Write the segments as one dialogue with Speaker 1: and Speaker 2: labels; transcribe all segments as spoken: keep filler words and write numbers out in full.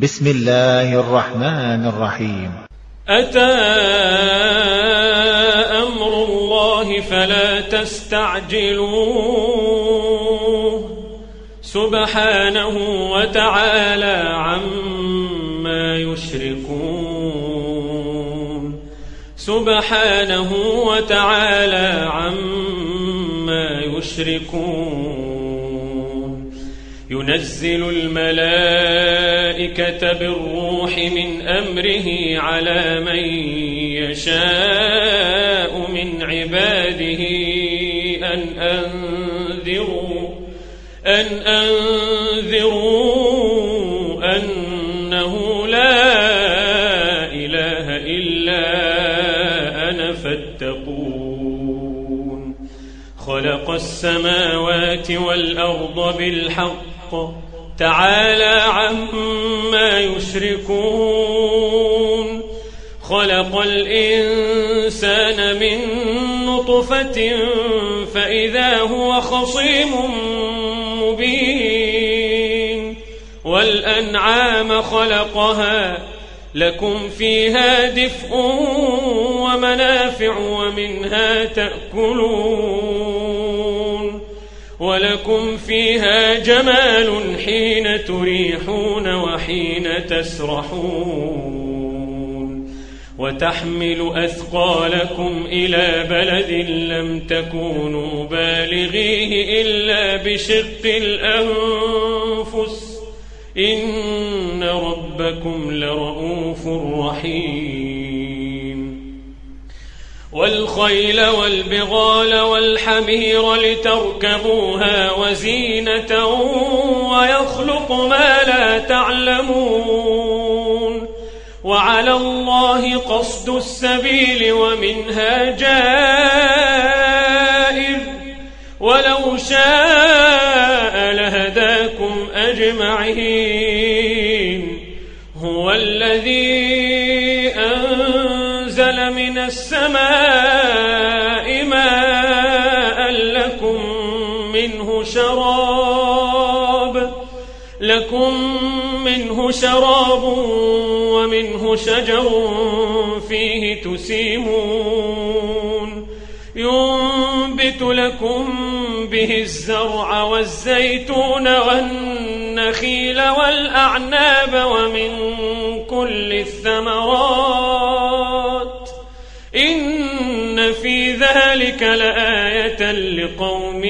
Speaker 1: بسم الله الرحمن الرحيم.
Speaker 2: أتى أمر الله فلا تستعجلوه سبحانه وتعالى عما يشركون سبحانه وتعالى عما يشركون ينزل الملائكة بالروح من أمره على من يشاء من عباده أن أنذروا أن أنذروا أنه لا إله إلا أنا فاتقون خلق السماوات والأرض بالحق تعالى عما يشركون خلق الإنسان من نطفة فإذا هو خصيم مبين والأنعام خلقها لكم فيها دفء ومنافع ومنها تأكلون ولكم فيها جمال حين تريحون وحين تسرحون وتحمل أثقالكم إلى بلد لم تكونوا بالغيه إلا بشق الأنفس إن ربكم لرؤوف رحيم والخيل والبغال والحمير لتركبوها وزينة ويخلق ما لا تعلمون وعلى الله قصد السبيل ومنها جائر ولو شاء لهداكم أجمعين هو الذي أنزل من السماء ماء لكم منه شراب لكم منه شراب ومنه شجر فيه تسيمون ينبت لكم به الزرع والزيتون والنخيل والأعناب ومن كل الثمرات إن في ذلك لآية لقوم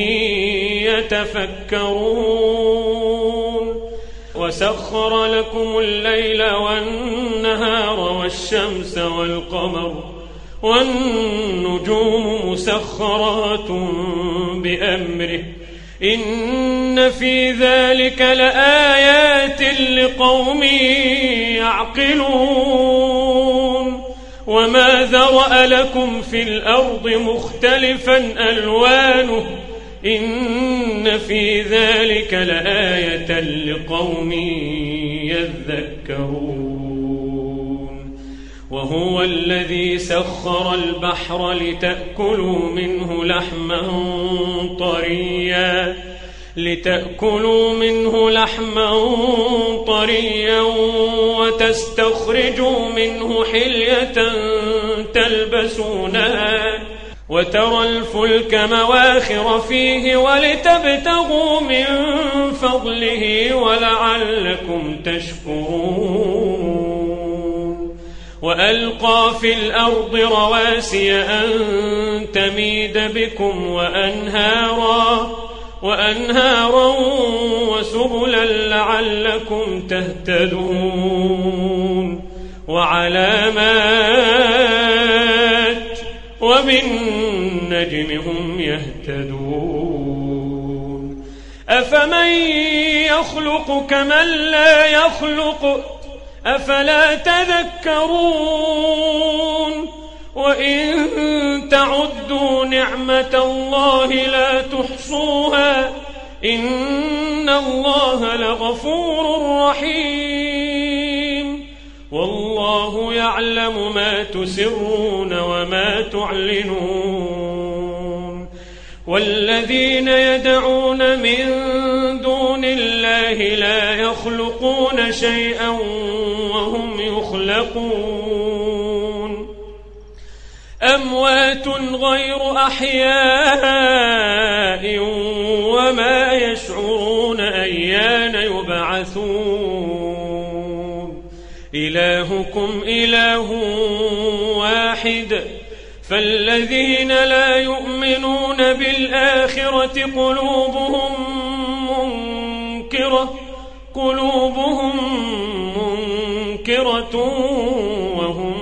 Speaker 2: يتفكرون وسخر لكم الليل والنهار والشمس والقمر والنجوم مسخرات بأمره إن في ذلك لآيات لقوم يعقلون وما ذرأ لكم في الأرض مختلفا ألوانه إن في ذلك لآية لقوم يذكرون وهو الذي سخر البحر لتأكلوا منه لحما طريا لتأكلوا منه لحما طريا وتستخرجوا منه حلية تلبسونها وترى الفلك مواخر فيه ولتبتغوا من فضله ولعلكم تشكرون وألقى في الأرض رواسي أن تميد بكم وأنهارا وأنهارا وسبلا لعلكم تهتدون وعلامات وبالنجم هم يهتدون أفمن يخلق كمن لا يخلق أفلا تذكرون وإن تعدوا نعمة الله لا تحصوها إن الله لغفور رحيم والله يعلم ما تسرون وما تعلنون والذين يدعون من دون الله لا يخلقون يخلقون شيئا وهم يخلقون أموات غير أحياء وما يشعرون أيان يبعثون إلهكم إله واحد فالذين لا يؤمنون بالآخرة قلوبهم منكرة قلوبهم منكرة وهم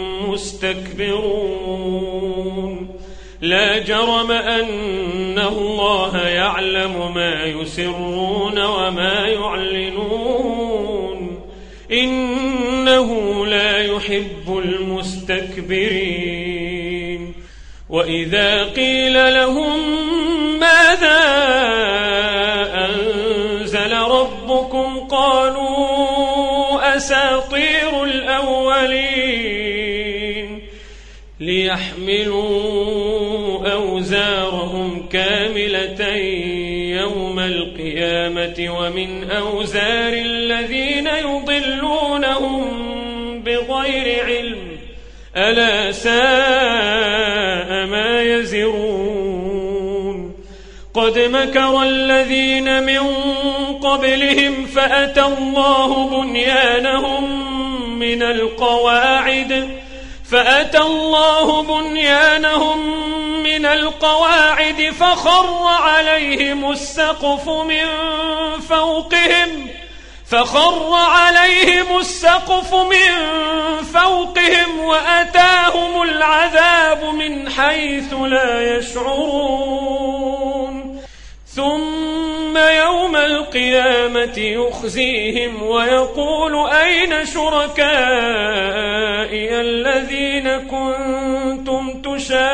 Speaker 2: مستكبرون لا جرم أن الله يعلم ما يسرون وما يعلنون إنه لا يحب المستكبرين وإذا قيل لهم ماذا أنزل ربكم قالوا أساطير الأولين ليحملوا أوزارهم كاملة يوم القيامة ومن أوزار الذين يضلونهم بغير علم ألا ساء ما يزرون قد مكر الذين من قبلهم فأتى الله بنيانهم من القواعد فأتى الله بنيانهم من القواعد فخر عليهم السقف من فوقهم فخر عليهم السقف من فوقهم وأتاهم العذاب من حيث لا يشعرون ثم يوم القيامة يخزيهم ويقول أين شركائي الذين كنتم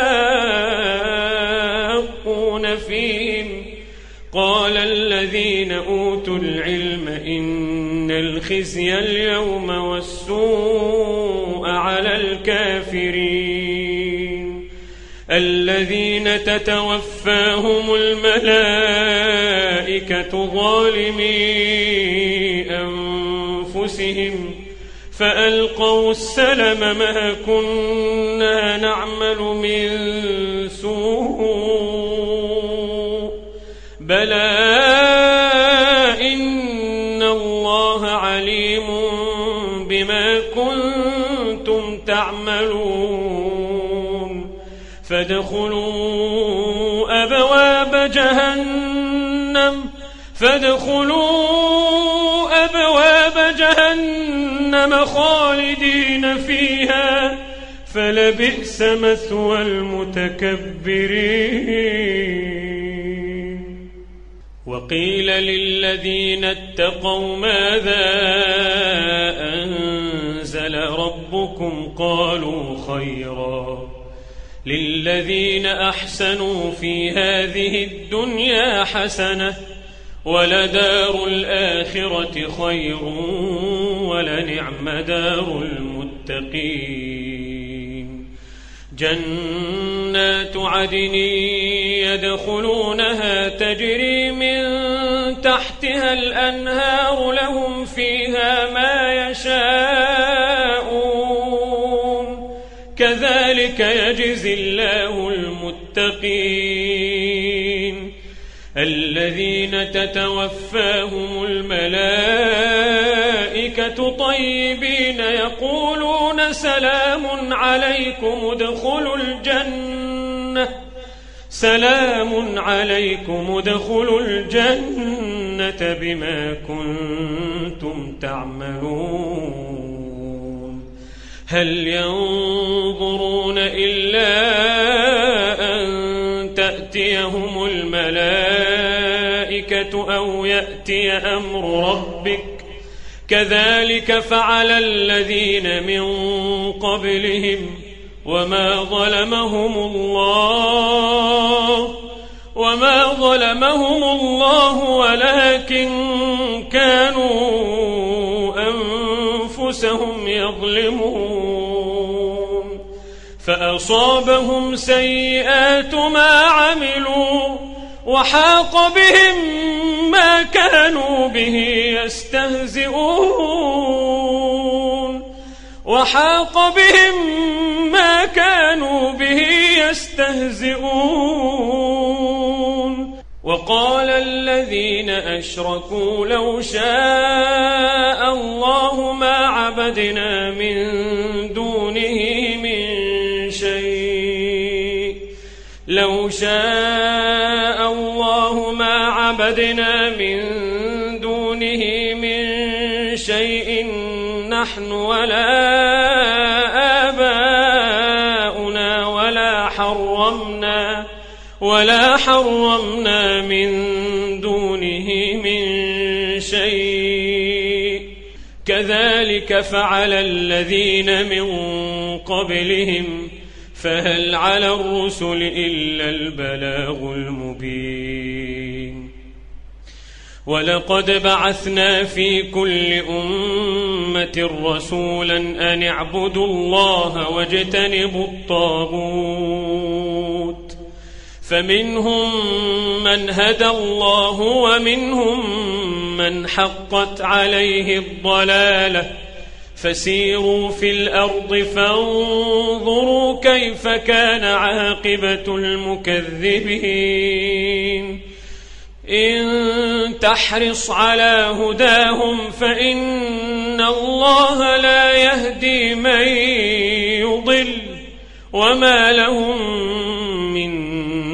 Speaker 2: تشاقون فيهم قال الذين أوتوا العلم إن الخزي اليوم والسوء على الكافرين الذين تتوفاهم الملائكة ظالمي أنفسهم فألقوا السلم ما كنا نعمل من سوء بلى إن الله عليم بما كنتم تعملون فادخلوا أبواب جهنم فادخلوا أبواب جهنم خالدين فيها فلبئس مثوى المتكبرين وقيل للذين اتقوا ماذا أنزل ربكم قالوا خيرا للذين أحسنوا في هذه الدنيا حسنة ولدار الآخرة خير ولنعم دار المتقين جنات عدن يدخلونها تجري من تحتها الأنهار لهم فيها ما يشاءون كذلك يجزي الله المتقين الذين تتوفاهم الملائكة طيبين يقولون سلام عليكم ادخلوا الجنة سلام عليكم ادخلوا الجنة بما كنتم تعملون هل ينظرون إلا أن تأتيهم الملائكة أو يأتي أمر ربك كذلك فعل الذين من قبلهم وما ظلمهم الله وما ظلمهم الله ولكن كانوا أنفسهم يظلمون فأصابهم سيئات ما عملوا وحاق بهم ما كانوا به يستهزئون وحاق بهم ما كانوا به يستهزئون وقال الذين أشركوا لو شاء الله ما عبدنا من دونه من شيء لو شاء الله ما عبدنا من دونه من شيء نحن ولا آباؤنا ولا حرمنا ولا حرمنا من دونه من شيء كذلك فعل الذين من قبلهم فهل على الرسل إلا البلاغ المبين ولقد بعثنا في كل أمة رسولا أن اعبدوا الله واجتنبوا الطاغوت فمنهم من هدى الله ومنهم من حقت عليه الضلالة فسيروا في الأرض فانظروا كيف كان عاقبة المكذبين إن تحرص على هداهم فإن الله لا يهدي من يضل وما لهم من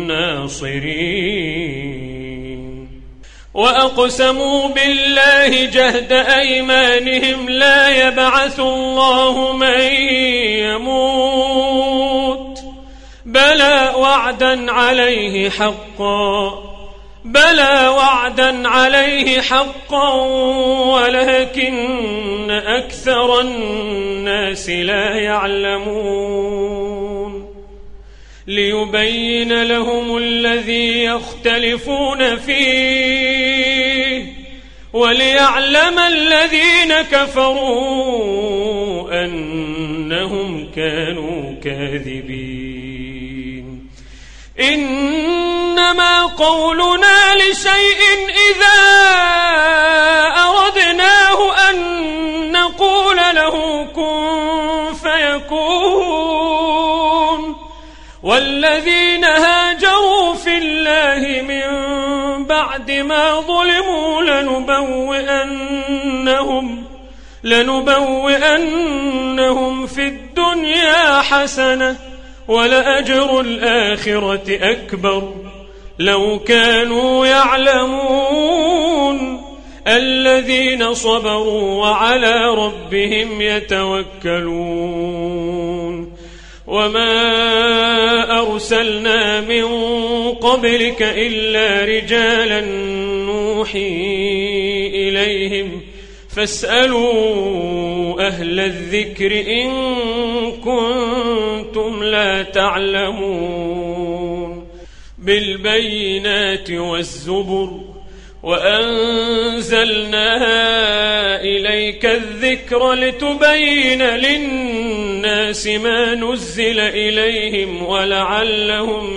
Speaker 2: ناصرين وأقسموا بالله جهد أيمانهم لا يبعث الله من يموت بلى وعدا عليه حقا بلى وعدا عليه حقا ولكن أكثر الناس لا يعلمون ليبين لهم الذي يختلفون فيه وليعلم الذين كفروا أنهم كانوا كاذبين إنما قولنا لشيء إذا أردناه أن نقول له كن فيكون والذين هاجروا في الله من بعد ما ظلموا لنبوئنهم لنبوئنهم في الدنيا حسنة ولأجر الآخرة أكبر لو كانوا يعلمون الذين صبروا وعلى ربهم يتوكلون وما أرسلنا من قبلك إلا رجالا نوحي إليهم فاسألوا أهل الذكر إن كنتم لا تعلمون بالبينات والزبر وأنزلنا إليك الذكر لتبين للناس ما نزل إليهم ولعلهم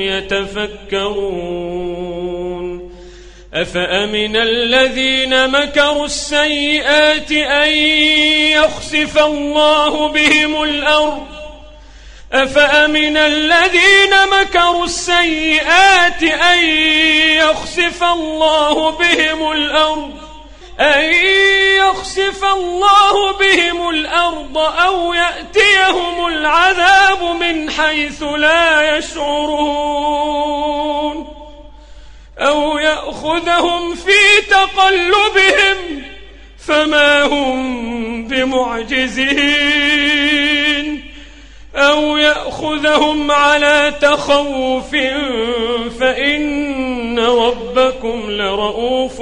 Speaker 2: يتفكرون أفأمن الذين مكروا السيئات أن يخسف الله بهم الأرض أفأمن الذين مكروا السيئات أن يخسف الله بهم الأرض أن يخسف الله بهم الأرض أو يأتيهم العذاب من حيث لا يشعرون أو يأخذهم في تقلبهم فما هم بمعجزين أو يأخذهم على تخوف فإن ربكم لرؤوف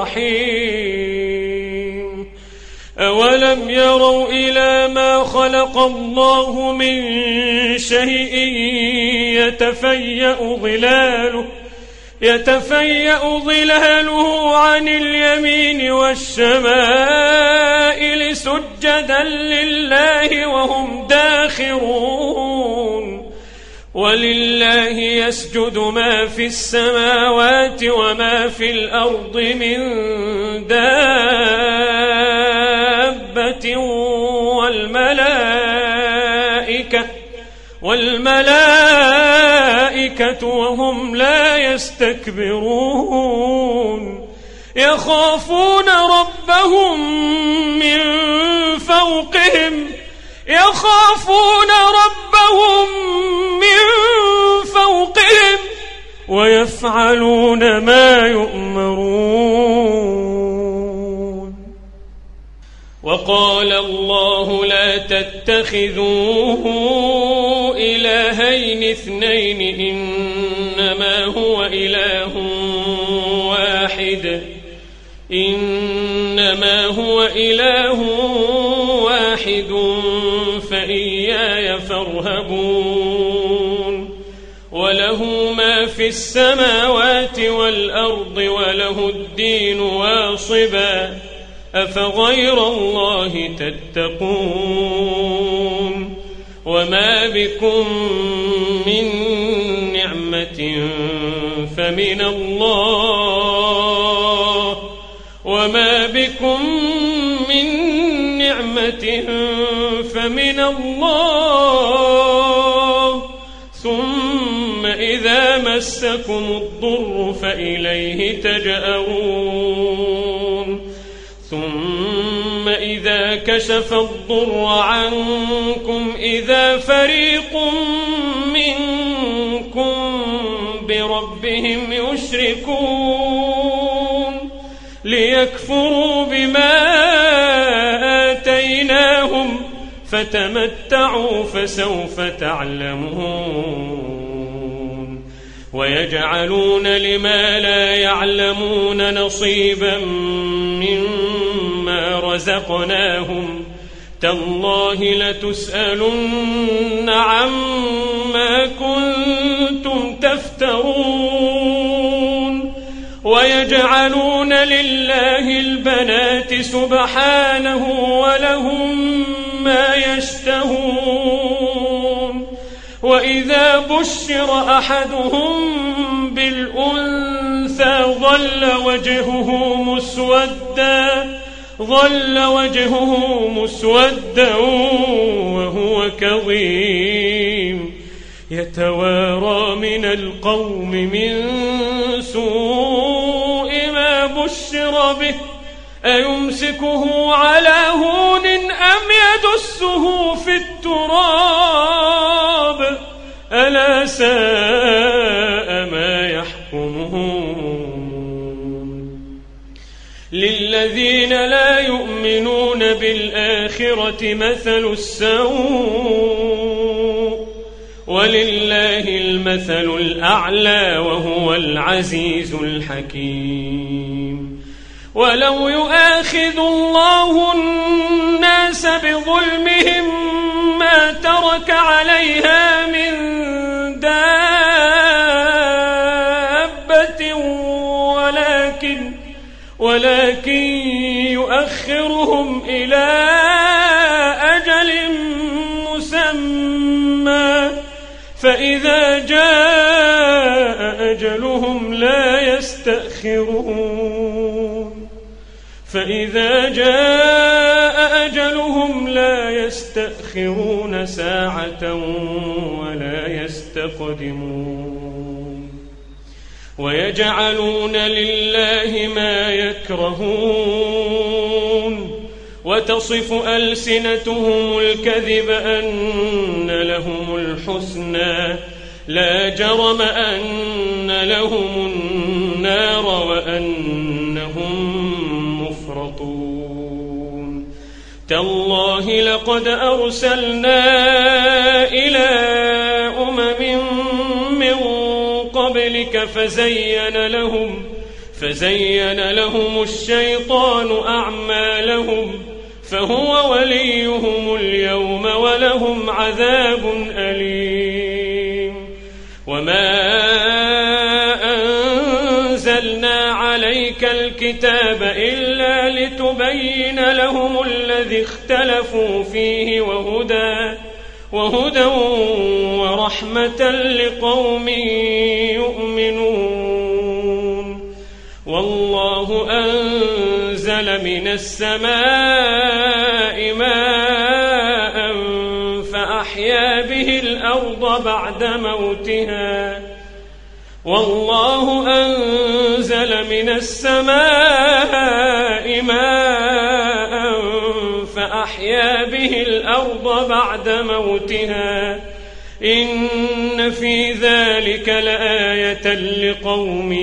Speaker 2: رحيم أولم يروا إلى ما خلق الله من شيء يتفيأ ظلاله يتفيأ ظلاله عن اليمين والشمائل سجدا لله وهم داخرون ولله يسجد ما في السماوات وما في الأرض من دابة والملائكة والملائكة وهم لا يستكبرون يخافون ربهم من فوقهم يخافون ربهم من فوقهم ويفعلون ما يؤمرون. وقال الله لا تتخذوا إلهين اثنين إنما هو إله واحد إنما هو إله واحد فإياي فارهبون. وله ما في السماوات والأرض وله الدين واصبا أفغير الله تتقون. وما بكم من نعمة فمن الله وما بكم من نعمة فمن الله ثم إذا مسكم الضر فإليه تجأرون. ثم إذا كشف الضر عنكم إذا فريق منكم بربهم يشركون ليكفروا بما آتيناهم فتمتعوا فسوف تعلمون. ويجعلون لما لا يعلمون نصيبا مما رزقناهم تالله لتسألن عما كنتم تفترون. ويجعلون لله البنات سبحانه ولهم ما يشتهون. وإذا بشر أحدهم بالأنثى ظل وجهه مسودا ظل وجهه مسودا وهو كظيم يتوارى من القوم من سوء ما بشر به أيمسكه على هون أم يدسه في التراب ألا ساء ما يحكمون. للذين لا يؤمنون بالآخرة مثل السوء ولله المثل الأعلى وهو العزيز الحكيم. ولو يؤاخذ الله الناس بظلمهم ما ترك عليها من دابة ولكن ولكن يؤخرهم إلى أجل مسمى فإذا جاء أجلهم لا يستأخرون فإذا جاء أجلهم لا يستأخرون ساعة ولا يستقدمون. ويجعلون لله ما يكرهون وتصف ألسنتهم الكذب أن لهم الحسنى لا جرم أن لهم النار وأنهم مفرطون. تالله لقد أرسلنا إلى أمم من قبلك فزين لهم فزين لهم الشيطان أعمالهم فهو وليهم اليوم ولهم عذاب أليم. وما أنزلنا عليك الكتاب إلا لتبين لهم الذي اختلفوا فيه وهدى وهدى ورحمة لقوم يؤمنون. والله أنزل من السماء ماء فأحيا به الأرض بعد موتها والله أنزل من السماء ماء فأحيا به الأرض بعد موتها إن في ذلك لآية لقوم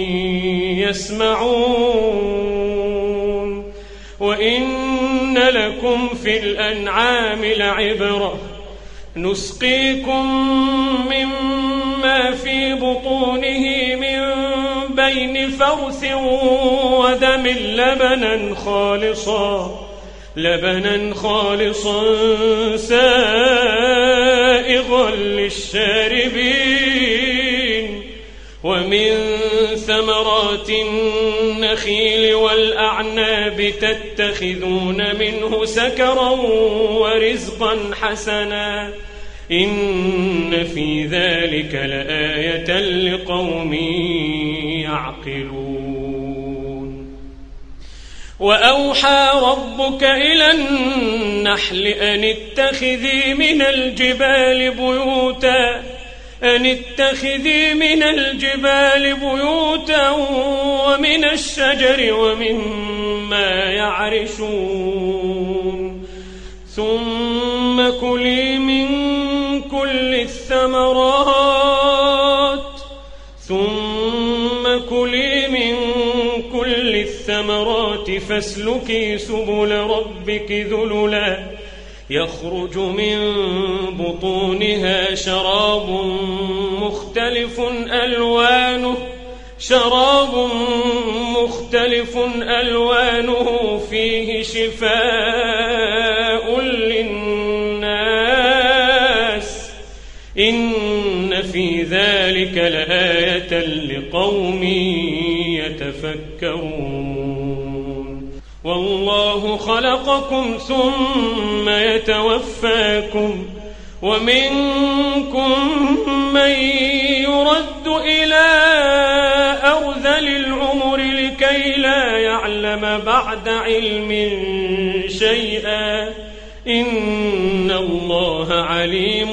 Speaker 2: يسمعون. وإن لكم في الأنعام لعبرة نسقيكم مما في بطونه من بين فرث ودم لبنا خالصا لبنا خالصا سائغا للشاربين ومن ثمرات النخيل والأعناب تتخذون منه سكرا ورزقا حسنا إن في ذلك لآية لقوم يعقلون. وأوحى ربك إلى النحل أن اتخذي من الجبال بيوتا أن اتخذي من الجبال بيوتا ومن الشجر ومما يعرشون ثم كلي من كل الثمرات ثم كلي من كل الثمرات فاسلكي سبل ربك ذللا يخرج من بطونها شراب مختلف ألوانه شراب مختلف ألوانه فيه شفاء للناس إن في ذلك لآية لقوم يتفكرون. والله خلقكم ثم يتوفاكم ومنكم من يرد إلى أرذل العمر لكي لا يعلم بعد علم شيئا إن الله عليم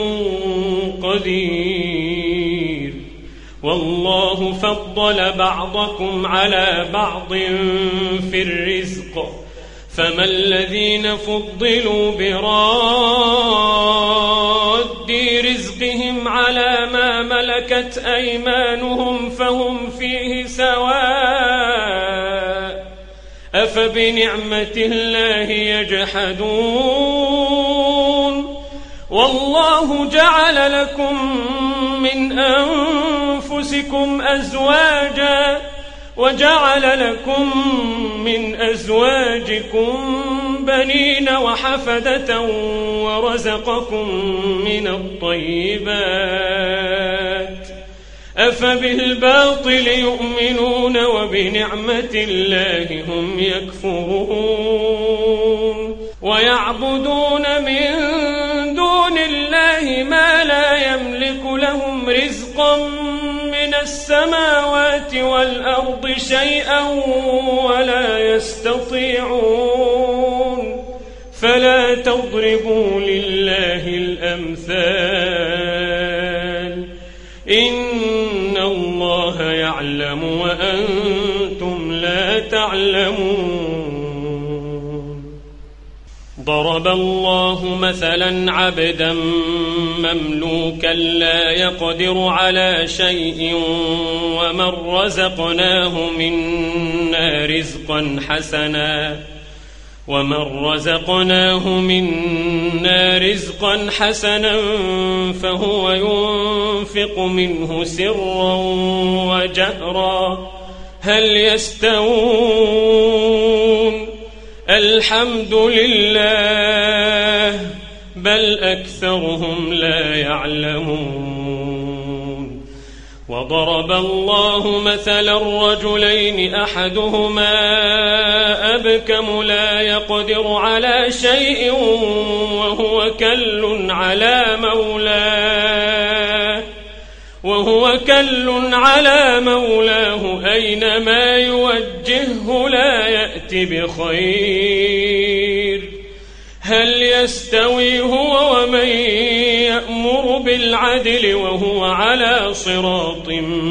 Speaker 2: قدير. والله فضل بعضكم على بعض في الرزق فما الذين فضلوا براد رزقهم على ما ملكت أيمانهم فهم فيه سواء أفبنعمة الله يجحدون. والله جعل لكم من أنفسكم أزواجا وجعل لكم من أزواجكم بنين وحفدة ورزقكم من الطيبات أفبالباطل يؤمنون وبنعمة الله هم يكفرون. ويعبدون من دون الله ما لا يملك لهم رزقا من السماوات والأرض شيئا ولا يستطيعون فلا تضربوا لله الأمثال إن الله يعلم وأنتم لا تعلمون. ضرب الله مثلا عبدا مملوكا لا يقدر على شيء ومن رزقناه منا رزقا حسنا ومن رزقناه منا رزقا حسنا فهو ينفق منه سرا وجهرا هل يستوون الحمد لله بل أكثرهم لا يعلمون. وضرب الله مثلا رجلين أحدهما أبكم الكم لا يقدر على شيء وهو كل على مولاه وهو كل على مولاه أينما يوجهه لا يأتي بخير هل يستوي هو ومن يأمر بالعدل وهو على صراط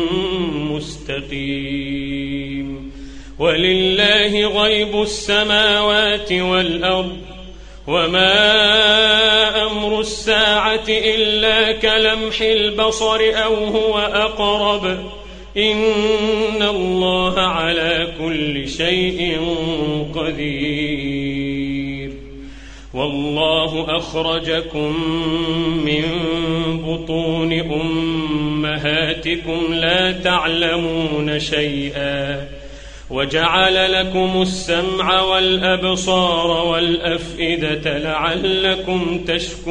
Speaker 2: مستقيم ولله غيب السماوات والأرض وما أمر الساعة إلا كلمح البصر أو هو أقرب إن الله على كل شيء قدير والله أخرجكم من بطون أمهاتكم لا تعلمون شيئا وجعل لكم السمع والأبصار والأفئدة لعلكم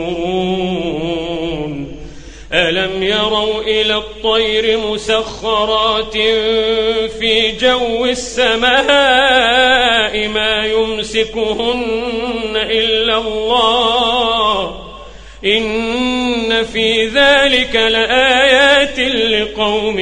Speaker 2: تشكرون ألم يروا إلى الطير مسخرات في جو السماء ما يمسكهن إلا الله إن في ذلك لآيات لقوم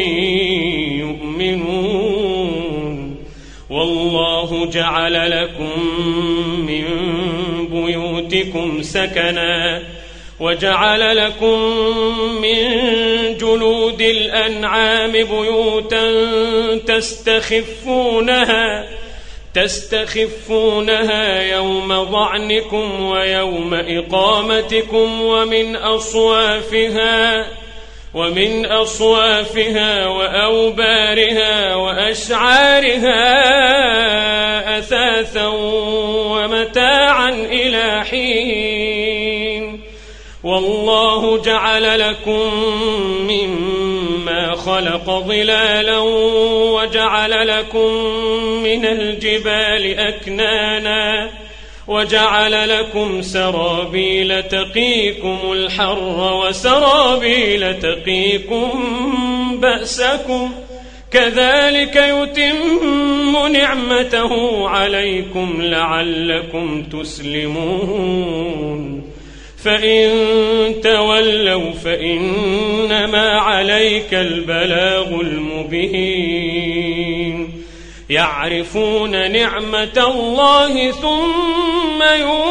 Speaker 2: يؤمنون والله جعل لكم من بيوتكم سكنا وجعل لكم من جلود الأنعام بيوتا تستخفونها تستخفونها يوم ظعنكم ويوم إقامتكم ومن أصوافها ومن أصوافها وأوبارها وأشعارها أثاثا ومتاعا إلى حين والله جعل لكم مما خلق ظلالا وجعل لكم من الجبال أكنانا وجعل لكم سرابيل تقيكم الحر وسرابيل تقيكم بأسكم كذلك يتم نعمته عليكم لعلكم تسلمون فإن تولوا فإنما عليك البلاغ المبين يعرفون نعمة الله ثم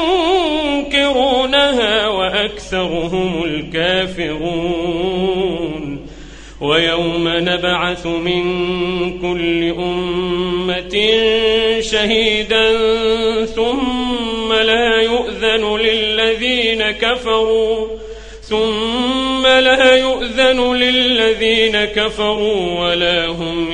Speaker 2: ينكرونها وأكثرهم الكافرون ويوم نبعث من كل أمة شهيدا ثم لا يؤذن للذين كفروا ثم لا يؤذن للذين كفروا ولا هم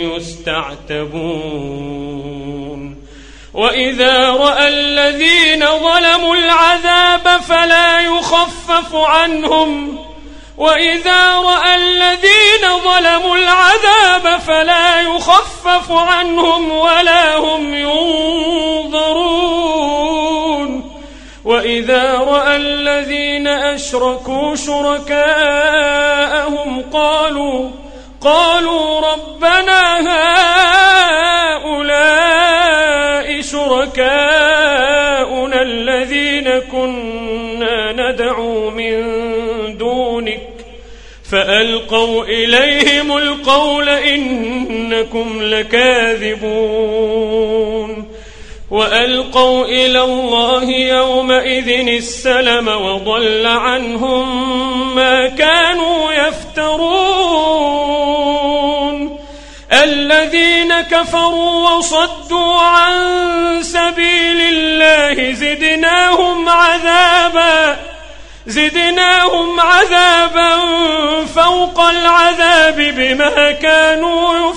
Speaker 2: يستعتبون وإذا رأى الذين ظلموا العذاب فلا يخفف عنهم وإذا رأى الذين ظلموا العذاب فلا يخفف عنهم ولا هم ينظرون وإذا رأى الذين أشركوا شركاءهم قالوا قالوا ربنا هؤلاء شركاؤنا الذين كنا ندعو من دونك فألقوا إليهم القول إنكم لكاذبون وألقوا إلى الله يومئذ السلم وضل عنهم ما كانوا يفترون الذين كفروا وصدوا عن سبيل الله زدناهم عذابا زدناهم عذابا فوق العذاب بما كانوا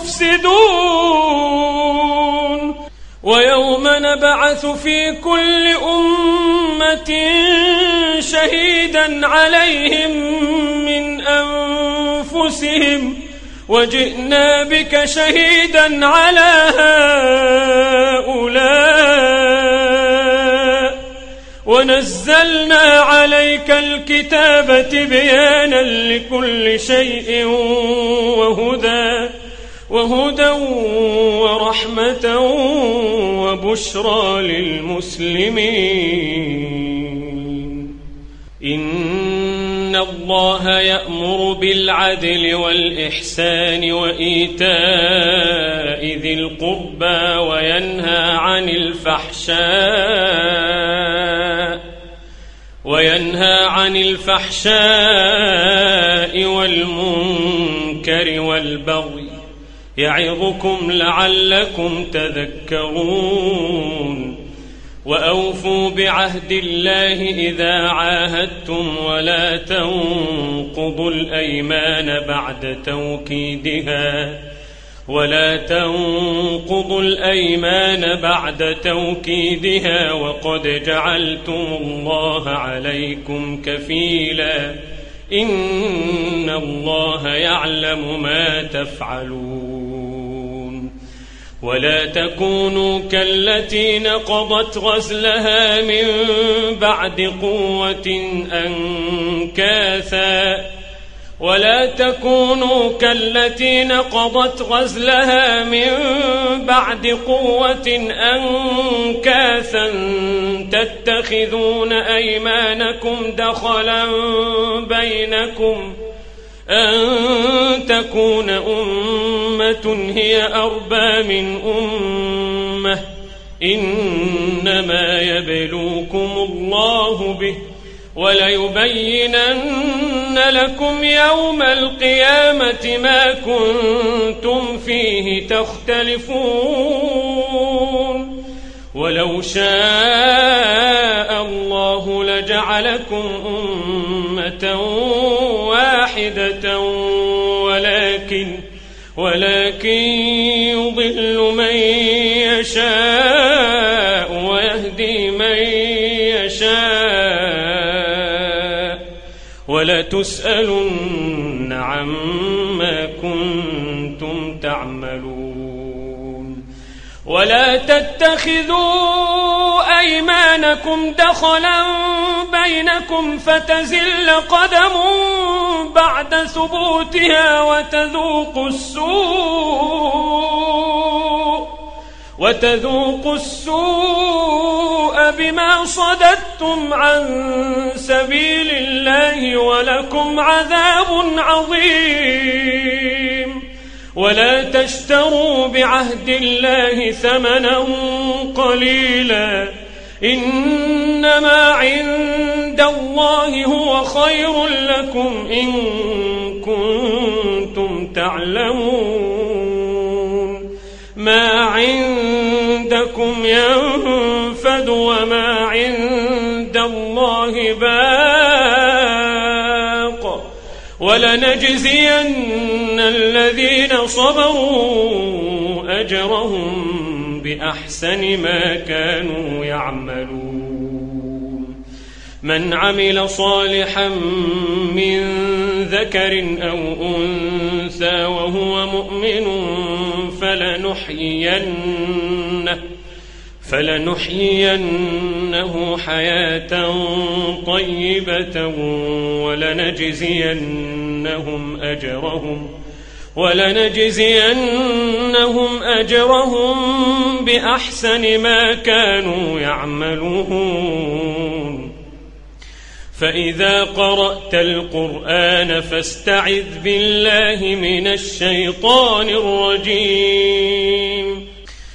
Speaker 2: يفسدون ويوم نبعث في كل أمة شهيدا عليهم من أنفسهم وجئنا بك شهيدا على هؤلاء ونزلنا عليك الكتاب تبيانا لكل شيء وهدى وهدى ورحمة وبشرى للمسلمين. إن الله يأمر بالعدل والإحسان وإيتاء ذي القربى وينهى عن الفحشاء وينهى عن الفحشاء والمنكر والبغي يعظكم لعلكم تذكرون. وأوفوا بعهد الله إذا عاهدتم ولا تنقضوا الأيمان بعد توكيدها ولا تنقضوا الأيمان بعد توكيدها وقد جعلتم الله عليكم كفيلا إن الله يعلم ما تفعلون. ولا تكونوا كالتي نقضت غزلها من بعد قوة أنكاثا ولا تكونوا كالتي نقضت غزلها من بعد قوة أنكاثا تتخذون أيمانكم دخلا بينكم أن تكون أمة هي أربى من أمة إنما يبلوكم الله به وليبينن لكم يوم القيامة ما كنتم فيه تختلفون. ولو شاء الله لجعلكم أمة واحدة ولكن ولكن يضل من يشاء ويهدي من يشاء ولتسألن عما كنتم تعملون. ولا تتخذوا أيمانكم دخلا بينكم فتزل قدم بعد ثبوتها وتذوقوا السوء وتذوقوا السوء بما صددتم عن سبيل الله ولكم عذاب عظيم. ولا تشتروا بعهد الله ثمنا قليلا إنما عند الله هو خير لكم إن كنتم تعلمون. ما عندكم ينفد وما عند الله باق ولنجزين الذين صبروا أجرهم بأحسن ما كانوا يعملون. من عمل صالحا من ذكر أو أنثى وهو مؤمن فلنحيينه فلنحيينه حياة طيبة ولنجزينهم أجرهم ولنجزينهم أجرهم بأحسن ما كانوا يعملون. فإذا قرأت القرآن فاستعذ بالله من الشيطان الرجيم.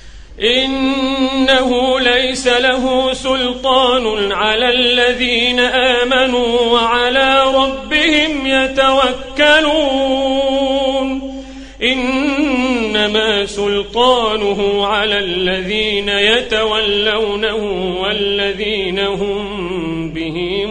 Speaker 2: إنه ليس له سلطان على الذين آمنوا وعلى ربهم يتوكلون. إنما سلطانه على الذين يتولونه والذين هم به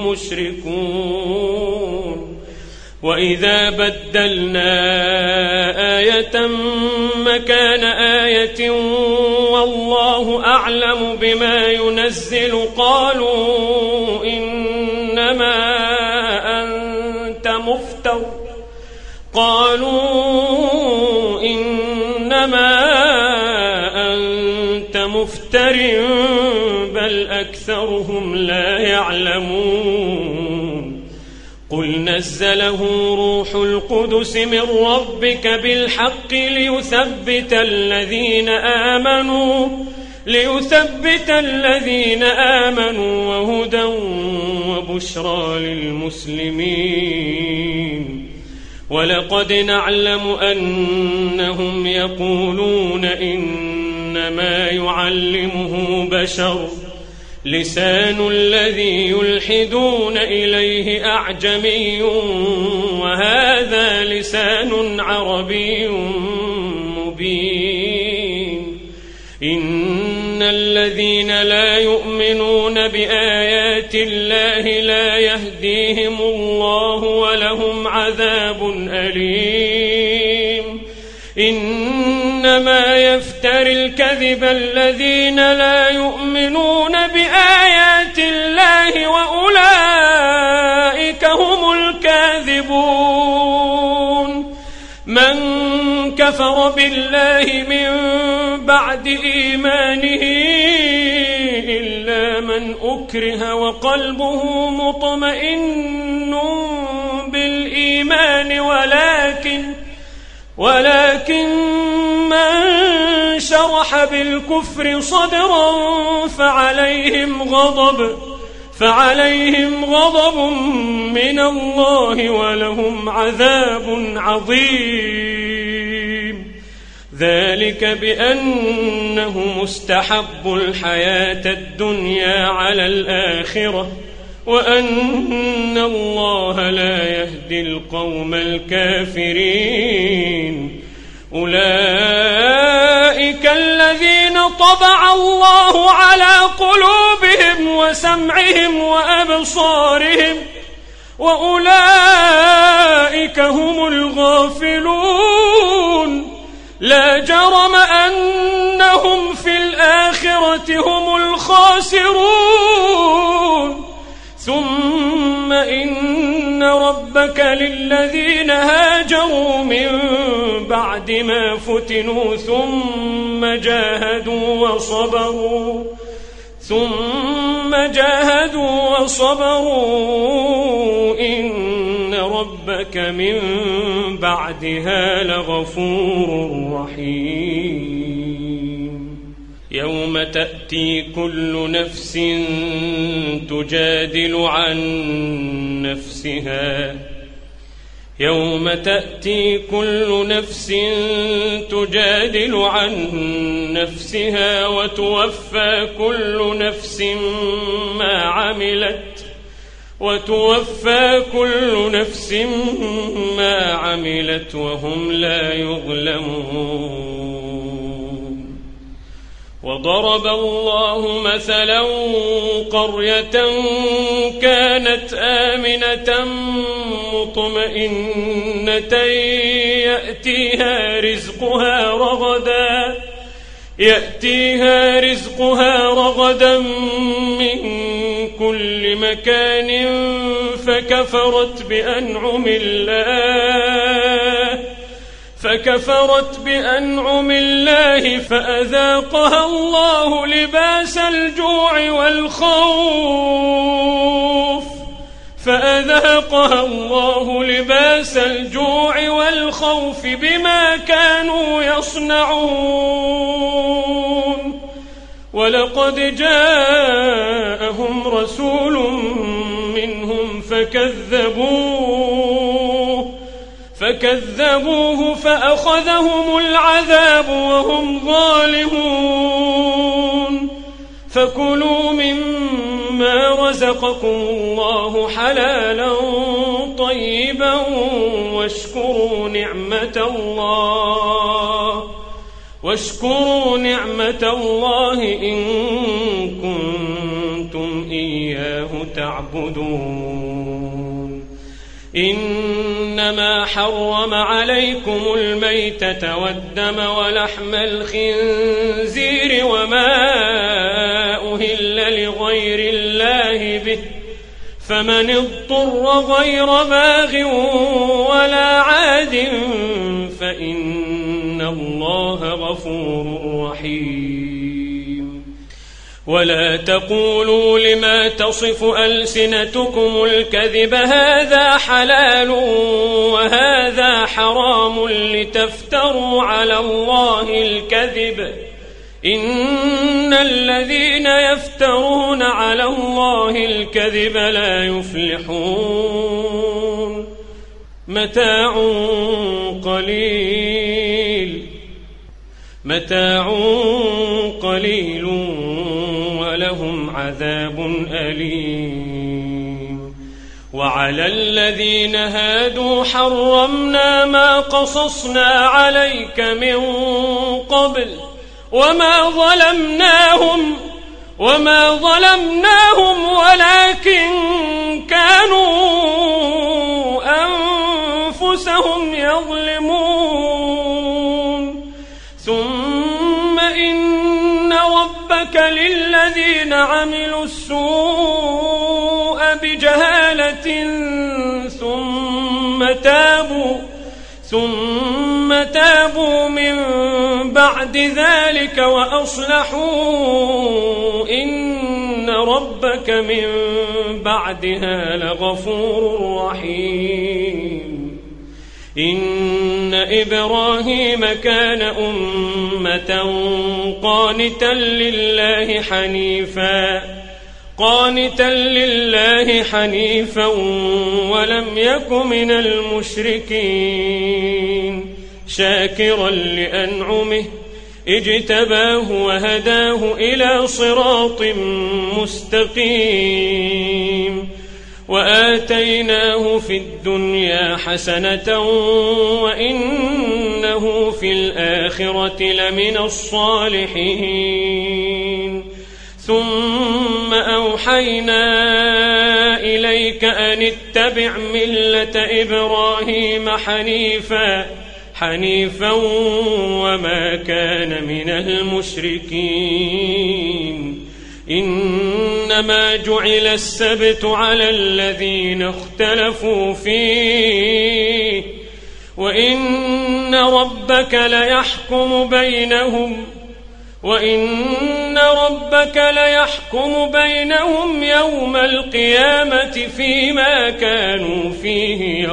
Speaker 2: مشركون. وإذا بدلنا آية مكان آية والله أعلم بما ينزل قالوا إنما أنت مفتر قالوا إنما أنت مفتر بل أكثرهم لا يعلمون. قل نزله روح القدس من ربك بالحق ليثبت الذين آمنوا ليثبت الذين آمنوا وهدى وبشرى للمسلمين. ولقد نعلم أنهم يقولون إنما يعلمه بشر لسان الذي يلحدون إليه أعجمي وهذا لسان عربي مبين. إن الذين لا يؤمنون بآيات الله لا يهديهم الله ولهم عذاب أليم. إنما يفتري الكذب الذين لا يؤمنون بآيات الله وأولئك هم الكاذبون. من كفر بالله من بعد إيمانه إلا من أكره وقلبه مطمئن بالإيمان ولكن ولكن من شرح بالكفر صدرا فعليهم غضب فعليهم غضب من الله ولهم عذاب عظيم. ذلك بأنهم استحبوا الحياة الدنيا على الآخرة وأن الله لا يهدي القوم الكافرين. أولئك الذين طبع الله على قلوبهم وسمعهم وأبصارهم وأولئك هم الغافلون. لا جرم أنهم في الآخرة هم الخاسرون. ثم إن ربك للذين هاجروا من بعد ما فتنوا ثم جاهدوا وصبروا ثم جاهدوا وصبروا إن ربك من بعدها لغفور رحيم. يوم تأتي كل نفس تجادل عن نفسها يوم تأتي كل نفس تجادل عن نفسها وتوفى كل نفس ما عملت وتوفى كل نفس ما عملت وهم لا يظلمون. وضرب الله مثلا قرية كانت آمنة مطمئنة يأتيها رزقها رغدا يأتيها رزقها رغدا من كل مكان فكفرت بأنعم الله فكفرت بأنعم الله فأذاقها الله لباس الجوع والخوف فأذاقها الله لباس الجوع والخوف بما كانوا يصنعون. ولقد جاءهم رسول منهم فكذبوه فكذبوه فأخذهم العذاب وهم ظالمون. فكلوا مما رزقكم الله حلالا طيبا واشكروا نعمة الله واشكروا نعمة الله إن كنتم إياه تعبدون. إنما حرم عليكم الميتة والدم ولحم الخنزير وما أهل لغير الله به فمن اضطر غير باغ ولا عاد فإن الله غفور رحيم. ولا تقولوا لما تصف ألسنتكم الكذب هذا حلال وهذا حرام لتفتروا على الله الكذب إن الذين يفترون على الله الكذب لا يفلحون متاع قليل متاع قليل ولهم عذاب أليم وعلى الذين هادوا حرمنا ما قصصنا عليك من قبل وما ظلمناهم وما ظلمناهم ولكن كانوا أنفسهم يظلمون ثم إن ربك للذين عملوا السوء بجهالة ثم تابوا ثم تابوا من بعد ذلك وأصلحوا إن ربك من بعدها لغفور رحيم إن إبراهيم كان أمة قانتا لله حنيفا قانتا لله حنيفا ولم يك من المشركين شاكرا لأنعمه اجتباه وهداه إلى صراط مستقيم وآتيناه في الدنيا حسنة وإنه في الآخرة لمن الصالحين ثم أوحينا إليك أن اتبع ملة إبراهيم حنيفا حنيفا وما كان من المشركين إنما جعل السبت على الذين اختلفوا فيه وإن ربك ليحكم بينهم وإن ربك ليحكم بينهم يوم القيامة فيما كانوا فيه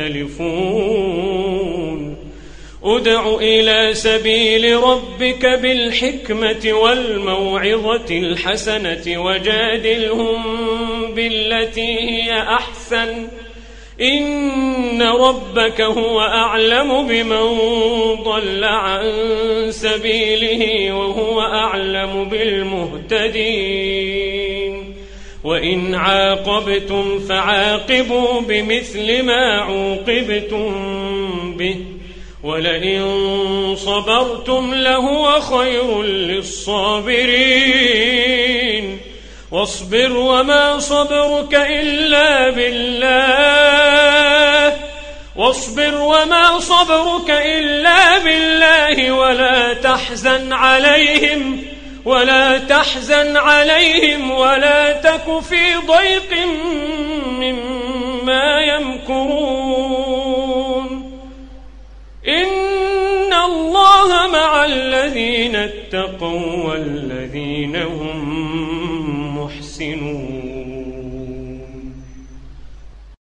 Speaker 2: يختلفون ادع إلى سبيل ربك بالحكمة والموعظة الحسنة وجادلهم بالتي هي أحسن إن ربك هو أعلم بمن ضل عن سبيله وهو أعلم بالمهتدين وإن عاقبتم فعاقبوا بمثل ما عوقبتم به ولئن صبرتم لهو خير للصابرين واصبر وما صبرك إلا بالله واصبر وما صبرك إلا بالله ولا تحزن عليهم ولا تحزن عليهم ولا تك في ضيق مما يمكرون إن الله مع الذين اتقوا والذين هم محسنون